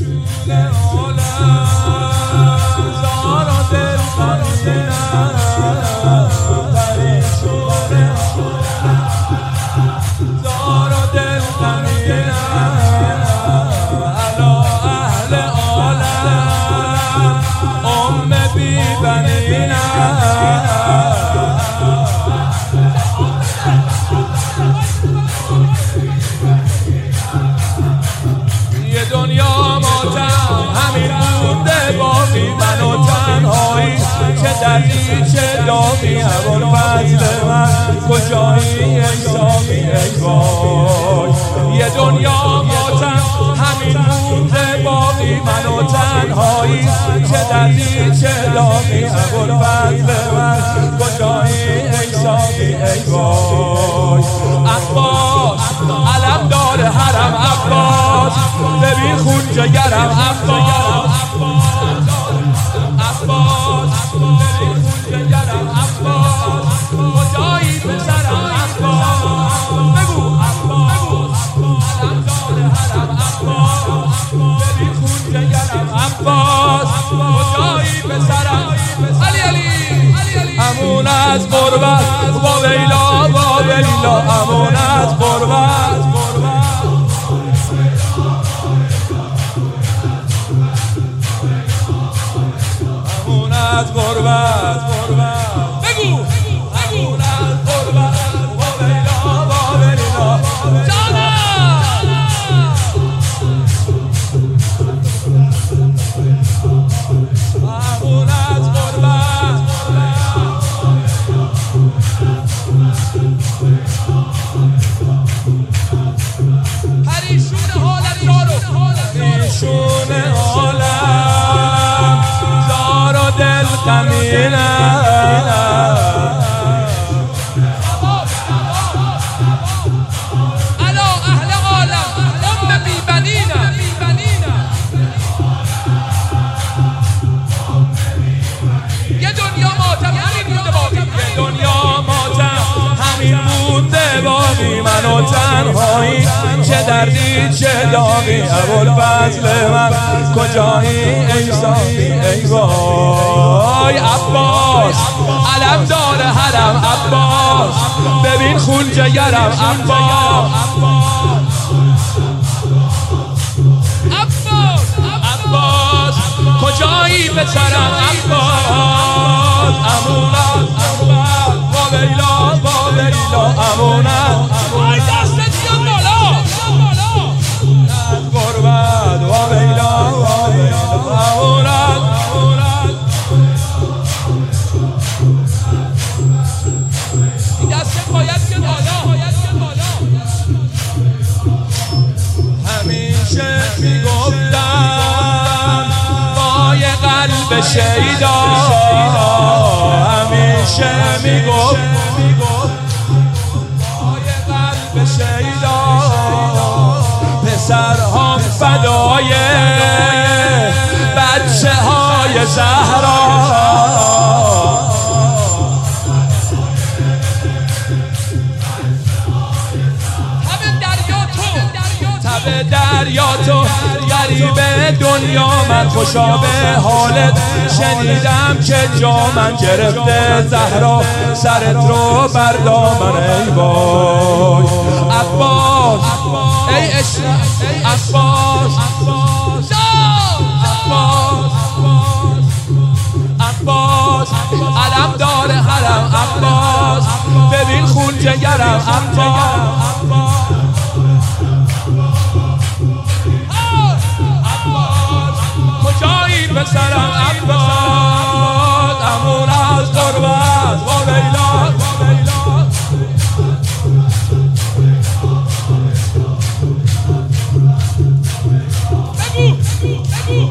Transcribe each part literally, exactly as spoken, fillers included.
یه دنیا ماتم همین مونده باقی من و تنهایی، چه دردی چه داغی ابوالفضل من کجایی ای ساقی ای وای. یه دنیا ماتم همین مونده باقی من و تنهایی، چه دردی چه داغی ابوالفضل من کجایی ای ساقی ای وای. عباس علم داره حرم عباس، ببین خون جگرم عباس. عباس ببین خون جگرم عباس، کجایی پسرم عباس. بگو عباس علم داره حرم عباس، ببین خون جگرم عباس، کجایی پسرم. علی علی امون از قربت با ویلا با ویلا، امون از قربت امون از قربت بگو امون از قربت با ویلا با ویلا جانا. امون از قربت پریشون حالت دارو، پریشون عالم زار و دل غمینم. الا اهل عالم ام بی بنینم. یه دنیا ماتم همین مونده باقی، یه دنیا ماتم همین مونده باقی من و تنهایی، چه دردی چه داغی ابوالفضل من کجایی ای ساقی ای وای. عباس علم داره حرم عباس، ببین خون جگرم عباس. عباس عباس کجایی پسرم عباس. امونت امونت با ویلا با ویلا امونت آی دست دیان بالا از قربت با ویلا با ویلا امونت امونت. این دست باید که بالا همیشه میگفتم با یه قلب شیدا، همیشه میگفت با یه قلب شیدا، پسرهام فدای بچه های زهرا. به دریا تو غریب دنیا من، خوشا به حالت شنیدم که جا من گرفته زهرا سرت رو بر دامن ای وای. عباس ای عشق عباس عباس علم داره حرم عباس، ببین خون جگرم عباس. کجایی پسرم عباس، امون از قربت با ویلا با ویلا. بگو بگو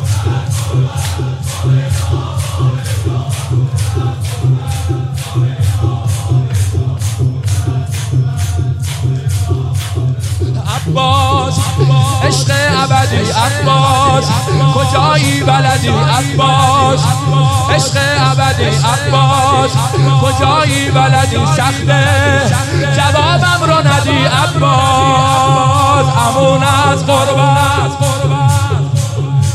عباس عشق ابدی عباس، کجایی بلدی عباس. عشق ابدی عباس، کجایی بلدی سخته جوابم رو ندی عباس. امون از قربت